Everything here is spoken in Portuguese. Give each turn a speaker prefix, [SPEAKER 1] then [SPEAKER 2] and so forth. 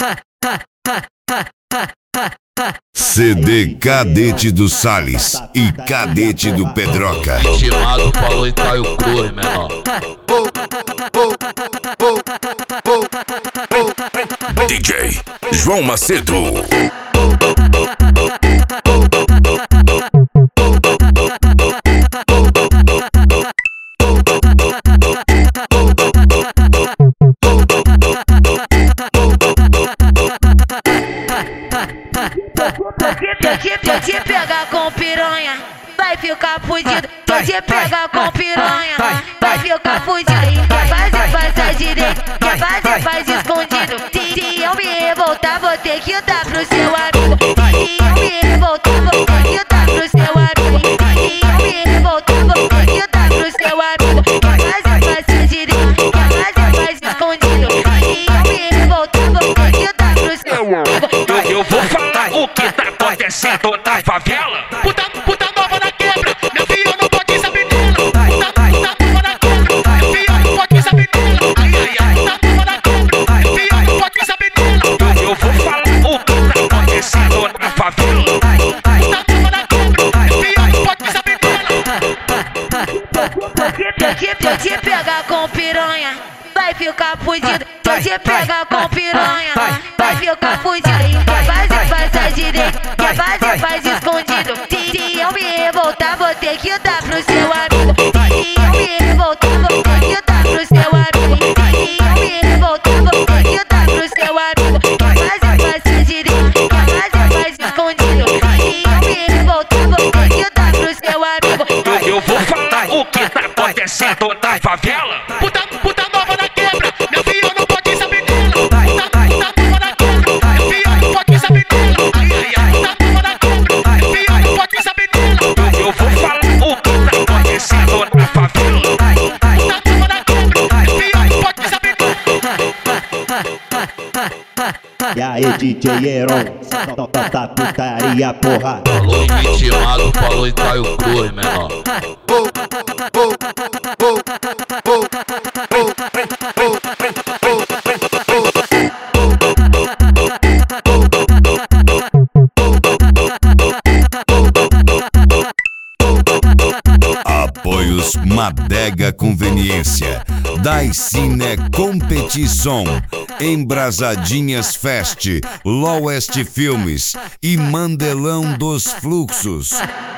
[SPEAKER 1] CD Cadete do Salles e Cadete do Pedroca.
[SPEAKER 2] Intimado falou em Caio Cruz, menor.
[SPEAKER 1] DJ João Macedo.
[SPEAKER 3] Se eu te pegar com piranha, vai ficar fudido. Se eu te pegar com piranha, vai ficar fudido. Quer fazer, faz à direita. Quer fazer, faz escondido. Se eu me revoltar, vou ter que dar pro seu amigo. Se eu me revoltar, vou ter que dar pro seu amigo. Se eu me revoltar, vou ter que dar pro seu amigo. Quer fazer, faz à direita. Quer fazer, faz escondido. Se eu me revoltar, vou ter que dar pro seu amigo.
[SPEAKER 2] Eu vou falar o que tá acontecendo na favela. Puta nova na quebra, meu filho não pode saber dela. Puta nova na quebra, meu filho não pode saber dela. Ai, ai, ai, puta nova na quebra, meu filho não pode saber dela. Eu vou falar o que tá acontecendo na favela. Puta nova na quebra, meu filho não pode saber dela.
[SPEAKER 3] Se eu te pegar com piranha, vai ficar fudido. Se eu te pegar com piranha, vai ficar fudido. Quer fazer, faz à direita. Quer fazer, faz escondido. Se eu me revoltar, vou ter que dar pro seu amigo. Se eu me revoltar, vou ter que dar pro seu amigo. Se eu me revoltar, vou ter que dar pro seu amigo. Quer fazer, faz à direita. Quer fazer, faz escondido. Se eu me revoltar, vou ter que dar pro seu amigo.
[SPEAKER 2] Eu vou falar o que tá acontecendo na favela. Puta nova na quebra, meu filho não pode saber dela. Puta nova na quebra, meu filho não pode saber dela. Ai, ai, ai, puta nova na quebra, meu filho não pode saber dela. Eu vou falar o que tá acontecendo na favela. Puta nova na quebra, meu filho não pode saber dela.
[SPEAKER 4] E aí, DJ Heron, tá putaria, porra.
[SPEAKER 2] Falou em intimado, falou em Caio Cruz, menor.
[SPEAKER 1] Apoios Madega Conveniência, Daicine Competição, Embrasadinhas Fest, Lowest Filmes e Mandelão dos Fluxos.